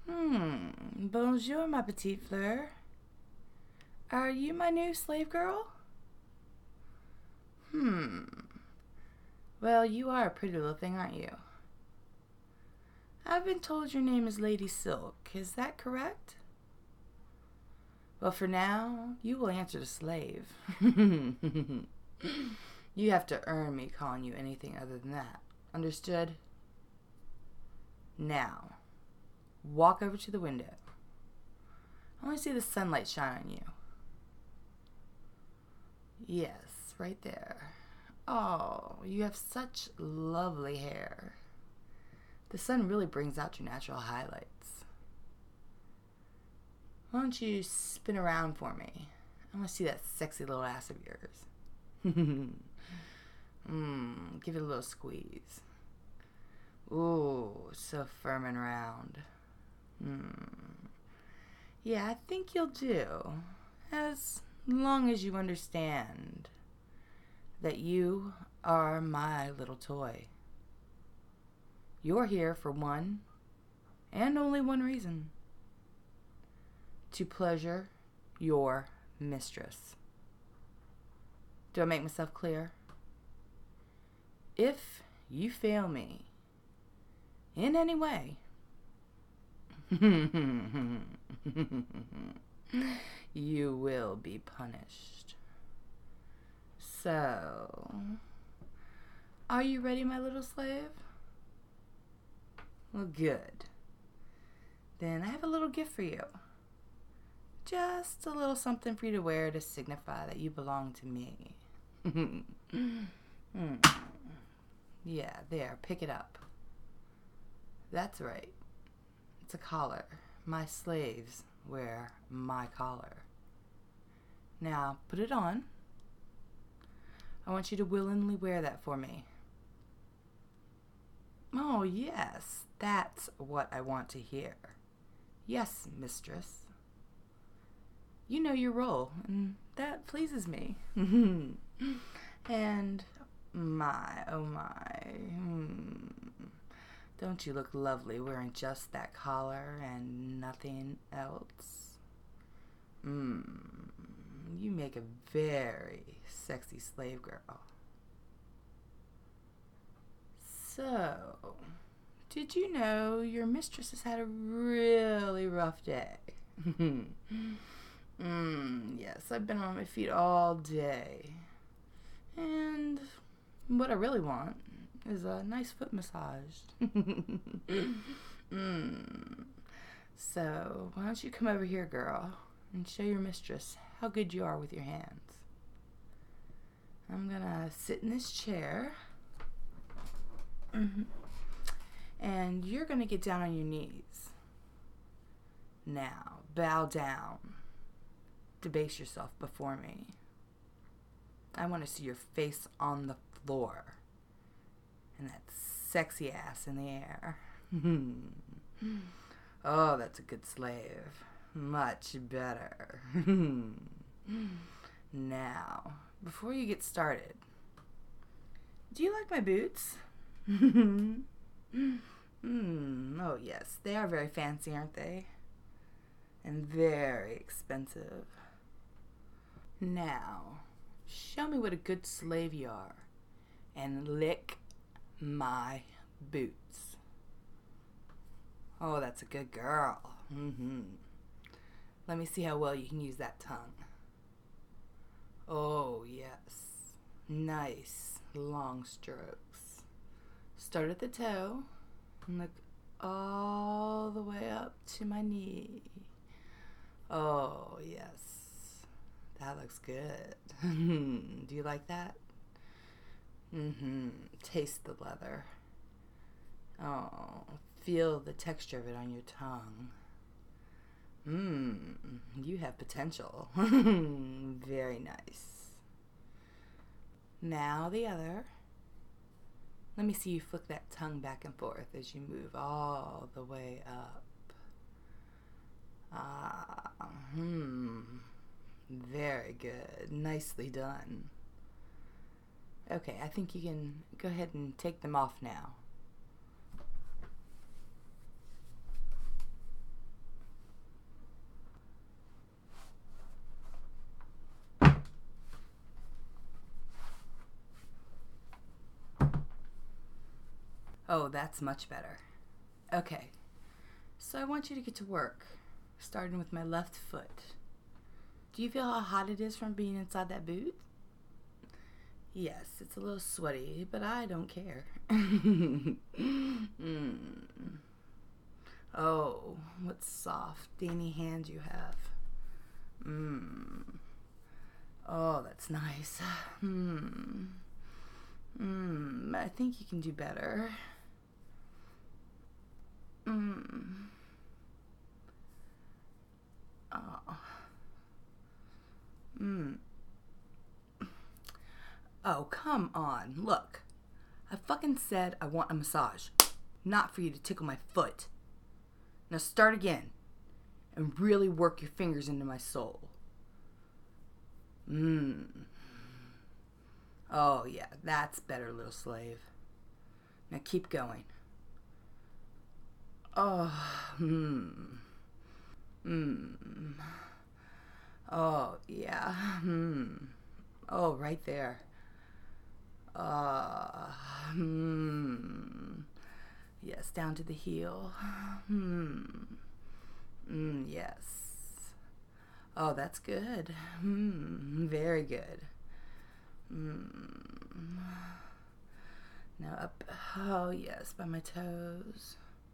Bonjour, ma petite fleur. Are you my new slave girl? Well, you are a pretty little thing, aren't you? I've been told your name is Lady Silk. Is that correct? Well, for now, you will answer to slave. You have to earn me calling you anything other than that. Understood? Now, walk over to the window. I want to see the sunlight shine on you. Yes, right there. Oh, you have such lovely hair. The sun really brings out your natural highlights. Why don't you spin around for me? I want to see that sexy little ass of yours. Give it a little squeeze. Ooh, so firm and round. Yeah, I think you'll do. As long as you understand that you are my little toy. You're here for one and only one reason. To pleasure your mistress. Do I make myself clear? If you fail me in any way, you will be punished. So, are you ready, my little slave? Well, good. Then I have a little gift for you. Just a little something for you to wear to signify that you belong to me. Yeah, there, pick it up. That's right. It's a collar. My slaves wear my collar. Now, put it on. I want you to willingly wear that for me. Oh, yes, that's what I want to hear. Yes, mistress. You know your role, and that pleases me. And my, oh my, don't you look lovely wearing just that collar and nothing else? You make a very sexy slave girl. So, did you know your mistress has had a really rough day? Yes, I've been on my feet all day. And what I really want is a nice foot massage. So, why don't you come over here, girl, and show your mistress how good you are with your hands. I'm gonna sit in this chair. And you're gonna get down on your knees. Now, bow down. Debase yourself before me. I want to see your face on the floor and that sexy ass in the air. Oh, that's a good slave. Much better. Now, before you get started, do you like my boots? Oh, yes, they are very fancy, aren't they? And very expensive. Now, show me what a good slave you are and lick my boots. Oh, that's a good girl. Let me see how well you can use that tongue. Oh, yes. Nice long strokes. Start at the toe and look all the way up to my knee. Oh, yes. That looks good. Do you like that? Taste the leather. Oh, feel the texture of it on your tongue. You have potential. Very nice. Now the other. Let me see you flick that tongue back and forth as you move all the way up. Very good. Nicely done. Okay, I think you can go ahead and take them off now. Oh, that's much better. Okay, so I want you to get to work, starting with my left foot. Do you feel how hot it is from being inside that boot? Yes, it's a little sweaty, but I don't care. Oh, what soft, dainty hands you have. Oh, that's nice. I think you can do better. Oh. Oh, come on. Look, I fucking said I want a massage, not for you to tickle my foot. Now start again and really work your fingers into my soul. Oh, yeah, that's better, little slave. Now keep going. Oh, Oh, yeah. Oh, right there. Yes, down to the heel. Yes. Oh, that's good. Very good. Now up. Oh, yes, by my toes.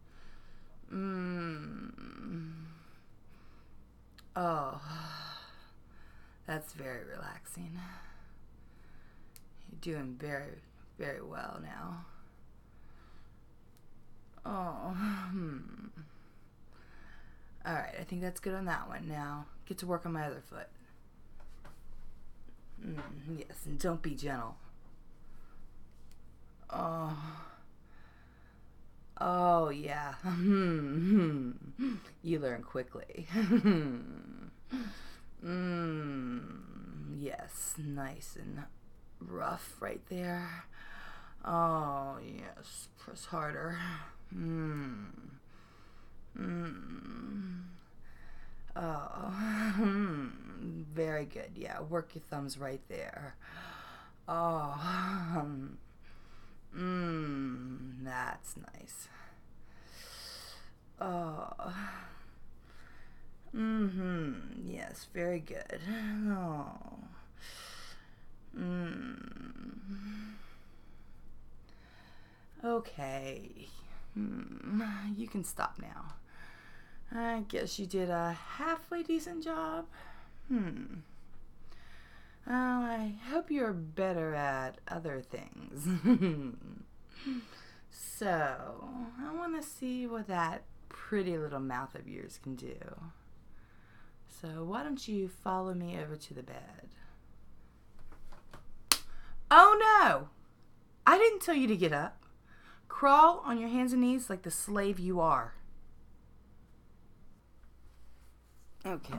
Oh, that's very relaxing. You're doing very, very well now. Oh, All right, I think that's good on that one. Now, get to work on my other foot. Yes, and don't be gentle. Oh. Oh, yeah. You learn quickly. Yes, nice and rough right there. Oh, yes, press harder. Oh, very good. Yeah, work your thumbs right there. Oh, that's nice. Oh, yes, very good. Oh, okay. You can stop now. I guess you did a halfway decent job. Well, I hope you're better at other things. So, I want to see what that pretty little mouth of yours can do. So, why don't you follow me over to the bed? Oh no! I didn't tell you to get up. Crawl on your hands and knees like the slave you are. Okay.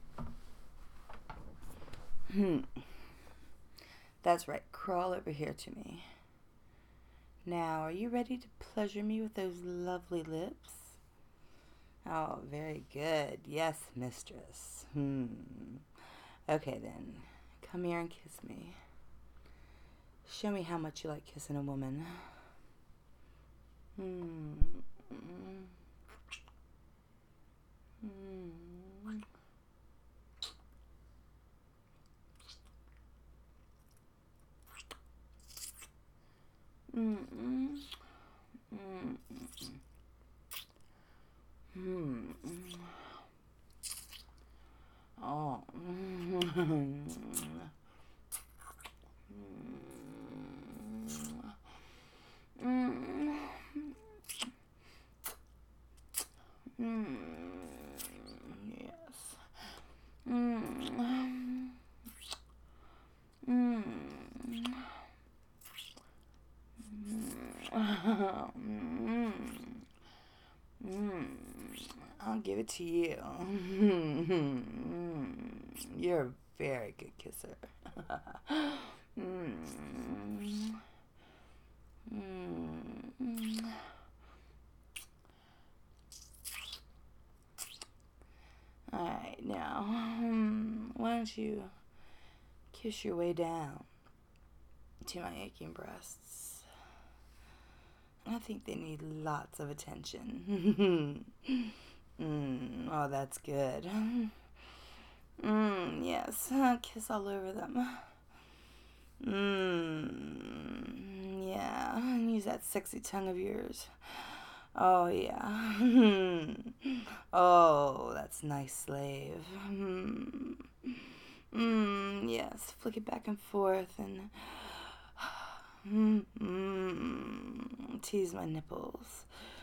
That's right. Crawl over here to me. Now, are you ready to pleasure me with those lovely lips? Oh, very good. Yes, mistress. Okay, then. Come here and kiss me. Show me how much you like kissing a woman. Oh. Yes. I'll give it to you. You're a very good kisser. Alright, now, why don't you kiss your way down to my aching breasts? I think they need lots of attention. Oh, that's good. Yes, kiss all over them. Yeah, use that sexy tongue of yours. Oh, yeah. Oh, that's nice, slave. Yes, flick it back and forth and tease my nipples.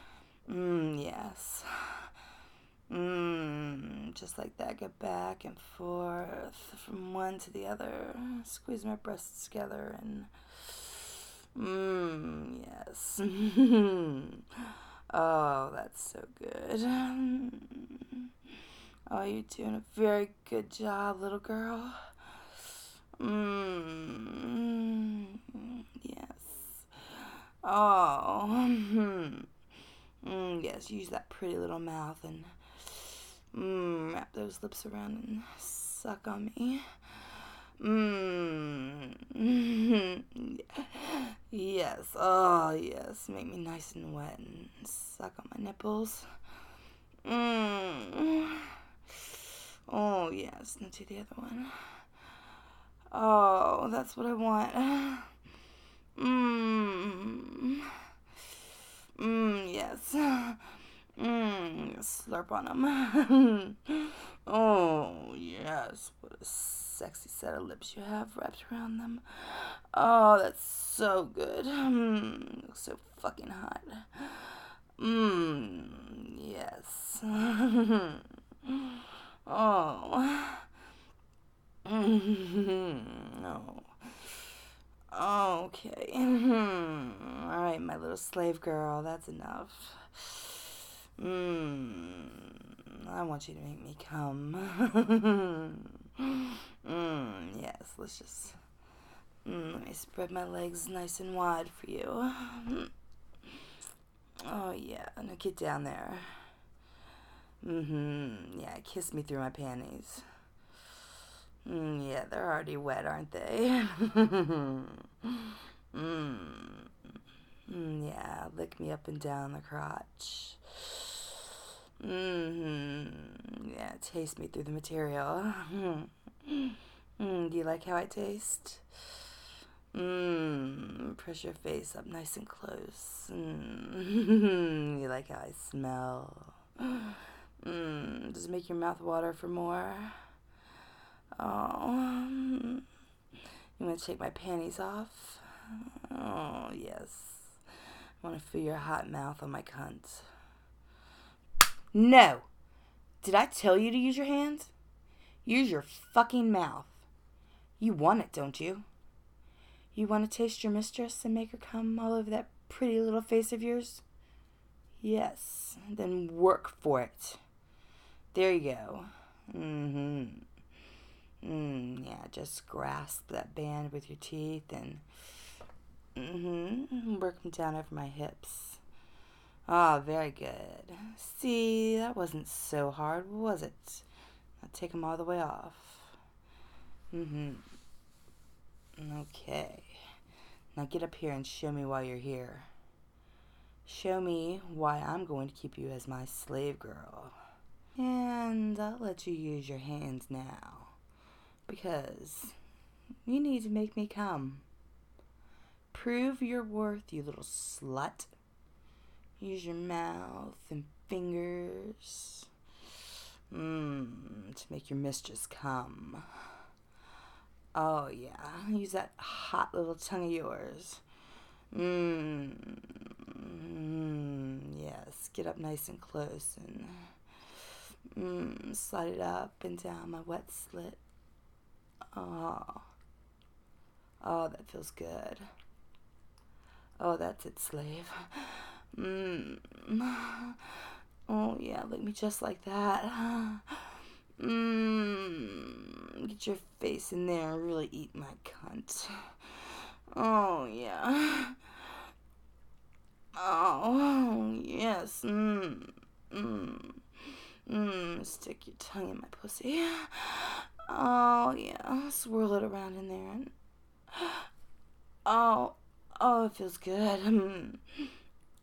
Yes. Just like that, go back and forth from one to the other. Squeeze my breasts together and yes. Oh, that's so good. Oh, you're doing a very good job, little girl. Yes. Oh. Yes, use that pretty little mouth and wrap those lips around and suck on me. Yes. Oh, yes. Make me nice and wet and suck on my nipples. Oh, yes. Now do the other one. Oh, that's what I want. Yes. Slurp on them. Oh, yes. What a sexy set of lips you have wrapped around them. Oh, that's so good. Looks so fucking hot. Yes. Oh. No. Okay. Alright, my little slave girl, that's enough. I want you to make me come. Yes, let's just. Let me spread my legs nice and wide for you. Oh, yeah. Now get down there. Yeah, kiss me through my panties. Yeah, they're already wet, aren't they? Yeah, lick me up and down the crotch. Yeah, taste me through the material. Do you like how I taste? Press your face up nice and close. You like how I smell? Does it make your mouth water for more? Oh, you want to take my panties off? Oh, yes. I want to feel your hot mouth on my cunt. No! Did I tell you to use your hands? Use your fucking mouth. You want it, don't you? You want to taste your mistress and make her come all over that pretty little face of yours? Yes, then work for it. There you go. Yeah, just grasp that band with your teeth and work them down over my hips. Ah, very good. See, that wasn't so hard, was it? I'll take them all the way off. Okay. Now get up here and show me why you're here. Show me why I'm going to keep you as my slave girl. And I'll let you use your hands now. Because you need to make me come. Prove your worth, you little slut. Use your mouth and fingers to make your mistress come. Oh, yeah. Use that hot little tongue of yours. Yes. Get up nice and close and slide it up and down my wet slit. Oh, that feels good. Oh, that's it, slave. Oh, yeah, lick me just like that. Get your face in there and really eat my cunt. Oh, yeah. Oh, yes. Stick your tongue in my pussy. Oh, yeah. Swirl it around in there. And... Oh, it feels good.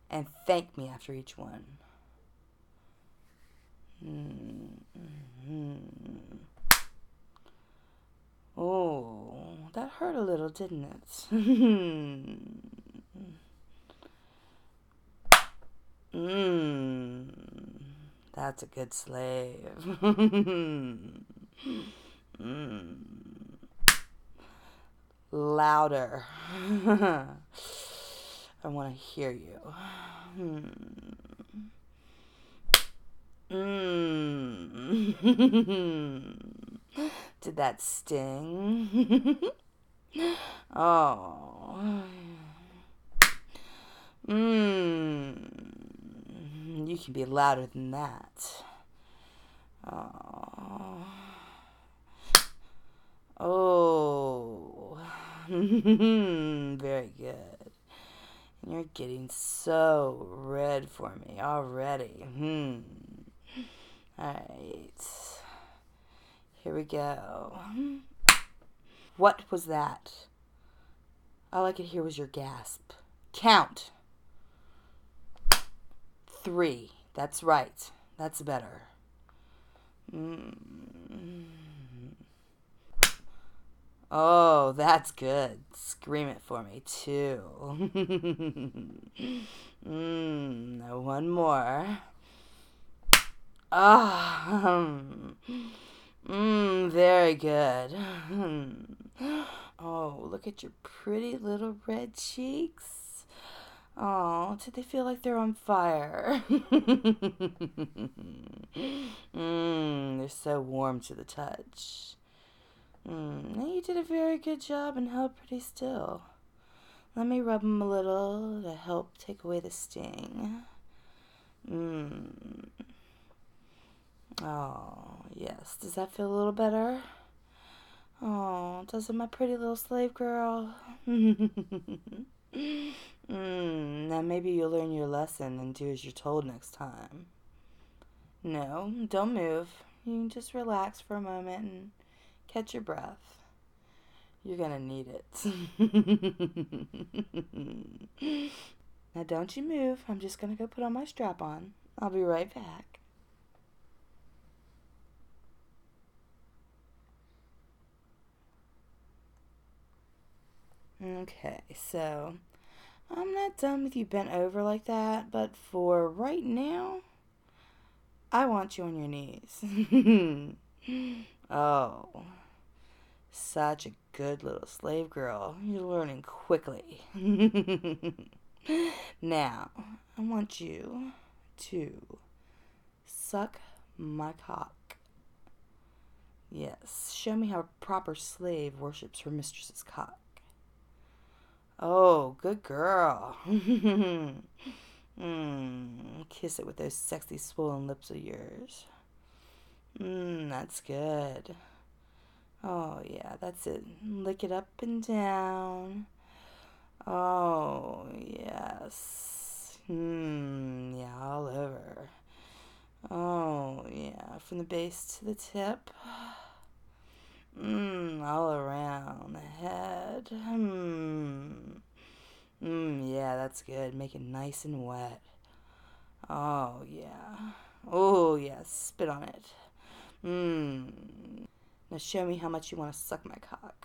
and thank me after each one. Mm-hmm. Oh, that hurt a little, didn't it? That's a good slave. Louder. I want to hear you. Did that sting? Oh. You can be louder than that. Oh. Oh. Very good. You're getting so red for me already. Alright. Here we go. What was that? All I could hear was your gasp. Count. 3. That's right. That's better. Oh, that's good. Scream it for me, too. One more. Very good. Oh, look at your pretty little red cheeks. Oh, do they feel like they're on fire? They're so warm to the touch. You did a very good job and held pretty still. Let me rub them a little to help take away the sting. Oh, yes. Does that feel a little better? Oh, does it, my pretty little slave girl? Now maybe you'll learn your lesson and do as you're told next time. No, don't move. You can just relax for a moment and catch your breath. You're gonna need it. Now don't you move. I'm just gonna go put on my strap on. I'll be right back. Okay, so I'm not done with you bent over like that, but for right now, I want you on your knees. Oh, such a good little slave girl. You're learning quickly. Now, I want you to suck my cock. Yes, show me how a proper slave worships her mistress's cock. Oh, good girl. Kiss it with those sexy swollen lips of yours. That's good. Oh, yeah, that's it. Lick it up and down. Oh, yes. Yeah, all over. Oh, yeah, from the base to the tip. All around the head. Yeah, that's good. Make it nice and wet. Oh, yeah. Oh, yeah, spit on it. Now show me how much you want to suck my cock.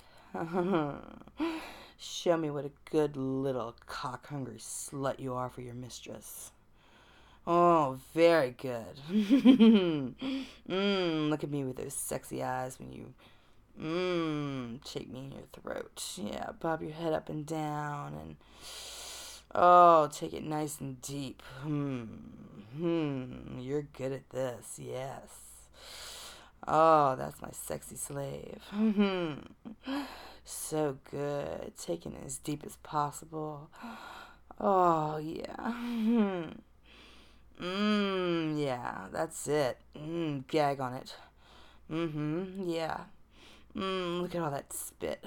Show me what a good little cock-hungry slut you are for your mistress. Oh, very good. Look at me with those sexy eyes when you shake me in your throat. Yeah, bob your head up and down and take it nice and deep. You're good at this, yes. Oh, that's my sexy slave. So good. Taking it as deep as possible. Oh, yeah. Yeah, that's it. Gag on it. Yeah. Look at all that spit.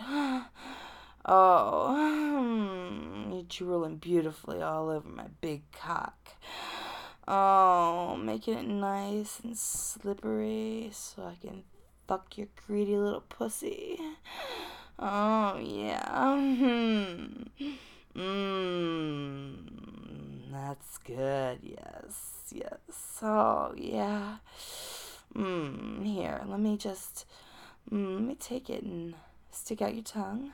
Oh, you're drooling beautifully all over my big cock. Oh, making it nice and slippery so I can fuck your greedy little pussy. Oh, yeah. That's good. Yes, yes. Oh, yeah. Here, let me just, let me take it and stick out your tongue.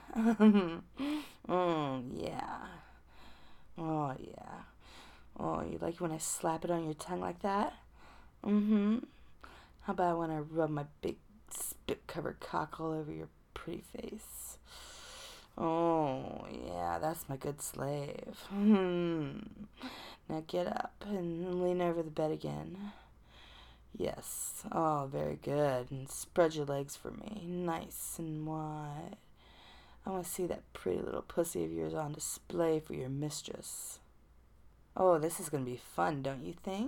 Yeah. Oh, yeah. Oh, you like when I slap it on your tongue like that? Mm-hmm. How about when I rub my big spit-covered cock all over your pretty face? Oh, yeah, that's my good slave. Now get up and lean over the bed again. Yes. Oh, very good. And spread your legs for me. Nice and wide. I want to see that pretty little pussy of yours on display for your mistress. Oh, this is going to be fun, don't you think?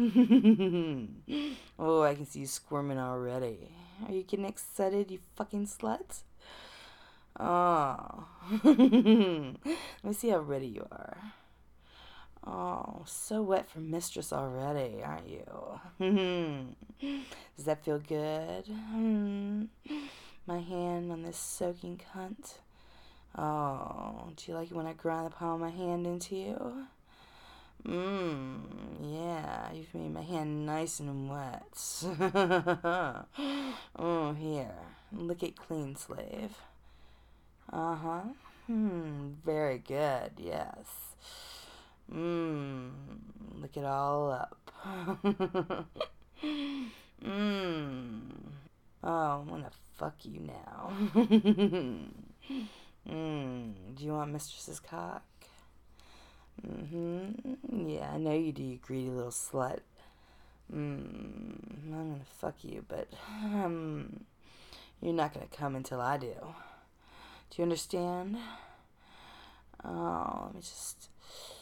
Oh, I can see you squirming already. Are you getting excited, you fucking slut? Oh. Let me see how ready you are. Oh, so wet for mistress already, aren't you? Does that feel good? My hand on this soaking cunt. Oh, do you like it when I grind the palm of my hand into you? Yeah, you've made my hand nice and wet. Oh, here, lick it clean, slave. Uh-huh. Very good, yes. Lick it all up. Oh, I'm gonna fuck you now. Do you want mistress's cock? Yeah, I know you do, you greedy little slut. I'm gonna fuck you, but, you're not gonna come until I do. Do you understand? Oh, let me just,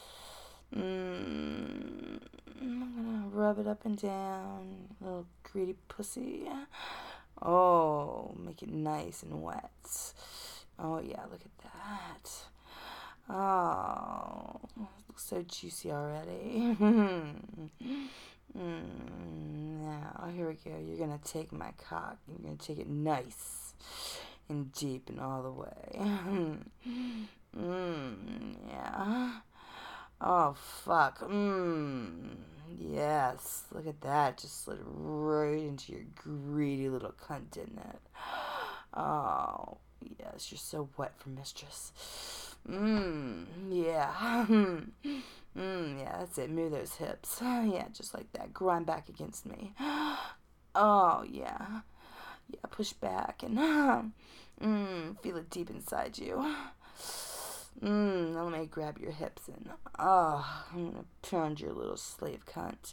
I'm gonna rub it up and down, little greedy pussy. Oh, make it nice and wet. Oh, yeah, look at that. Oh, looks so juicy already. Now, here we go. You're going to take my cock. You're going to take it nice and deep and all the way. Yeah. Oh, fuck. Yes. Look at that. Just slid right into your greedy little cunt, didn't it? Oh, yes. You're so wet for mistress. Yeah. Yeah, that's it. Move those hips. Yeah, just like that. Grind back against me. Oh, yeah. Yeah, push back and feel it deep inside you. Now let me grab your hips and I'm gonna pound your little slave cunt.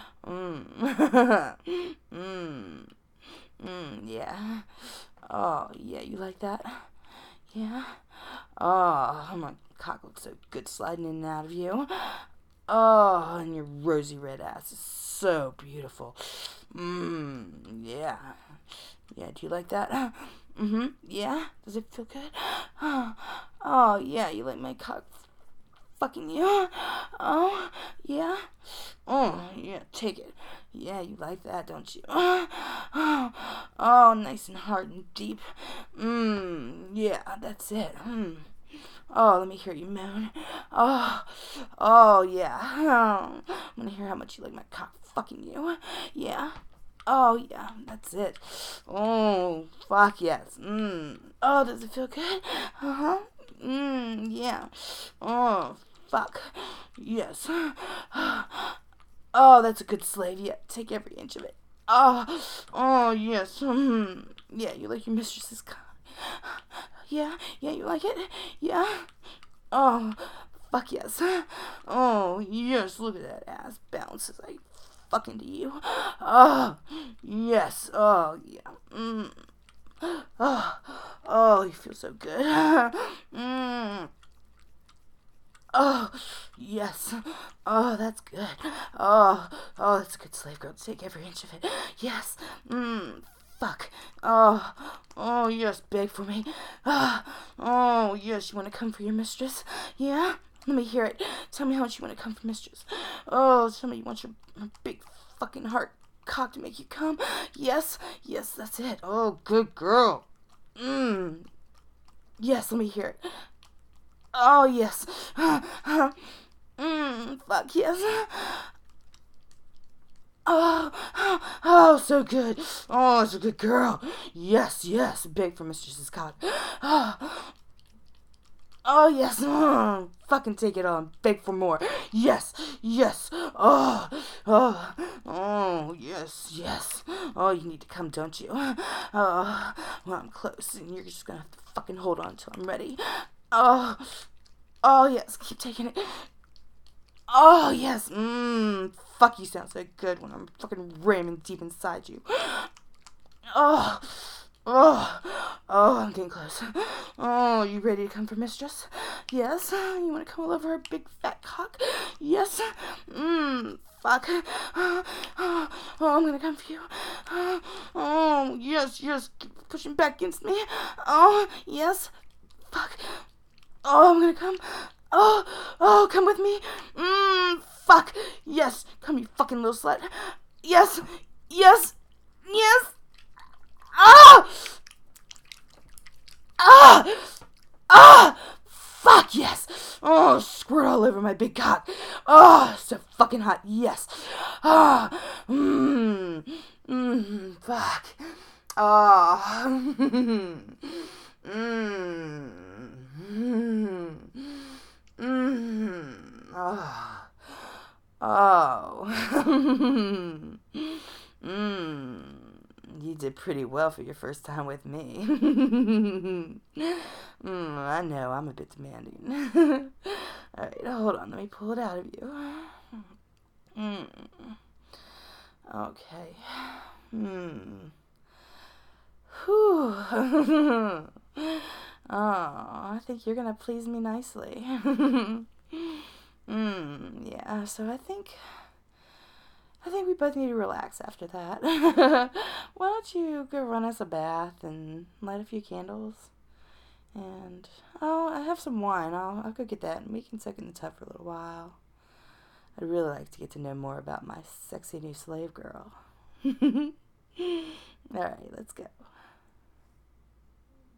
Yeah. Oh, yeah, you like that? Yeah. Oh, my cock looks so good sliding in and out of you. Oh, and your rosy red ass is so beautiful. Yeah. Yeah, do you like that? Yeah? Does it feel good? Oh, yeah, you like my cock fucking you? Oh, yeah? Oh, yeah, take it. Yeah, you like that, don't you? Oh, nice and hard and deep. Yeah, that's it. Oh, let me hear you moan. Oh, yeah. I'm gonna hear how much you like my cock fucking you. Yeah. Oh, yeah, that's it. Oh, fuck yes. Oh, does it feel good? Uh-huh. Yeah. Oh, fuck. Yes. Oh, that's a good slave. Yeah, take every inch of it. Oh, yes. Yeah, you like your mistress's cock. Yeah, you like it? Yeah. Oh, fuck yes. Oh, yes, look at that ass bounce as I fuck into you. Oh, yes. Oh, yeah. Oh, you feel so good. Oh, yes. Oh, that's good. Oh, that's a good slave girl. Take every inch of it. Yes. Fuck. Oh, yes, beg for me. Oh, yes, you want to come for your mistress? Yeah? Let me hear it. Tell me how much you want to come for mistress. Oh, tell me you want your big fucking heart cock to make you come. Yes, that's it. Oh, good girl. Yes, let me hear it. Oh, yes. Fuck yes. Oh, oh, so good. Oh, it's a good girl. Yes, yes. Beg for mistress's cock. Oh, oh yes. Fucking take it on. Beg for more. Yes, yes. Oh, oh, oh, yes, yes. Oh, you need to come, don't you? Oh, well, I'm close, and you're just gonna have to fucking hold on till I'm ready. Oh, oh yes. Keep taking it. Oh, yes. Fuck, you sound so good when I'm fucking ramming deep inside you. Oh, oh, oh, I'm getting close. Oh, you ready to come for mistress? Yes. You want to come all over her big fat cock? Yes. Fuck. Oh, I'm gonna come for you. Oh, yes, yes. Keep pushing back against me. Oh, yes. Fuck. Oh, I'm gonna come. Oh, oh, come with me. Fuck. Yes, come, you fucking little slut. Yes, yes, yes. Ah! Ah! Ah! Fuck, yes. Oh, squirt all over my big cock. Oh, so fucking hot. Yes. Ah. Fuck. Oh. Oh. Oh. You did pretty well for your first time with me. I know, I'm a bit demanding. Alright, hold on, let me pull it out of you. Okay. Whew. Oh, I think you're gonna please me nicely. Yeah, so I think we both need to relax after that. Why don't you go run us a bath and light a few candles? And I have some wine. I'll go get that and we can soak in the tub for a little while. I'd really like to get to know more about my sexy new slave girl. Alright, let's go.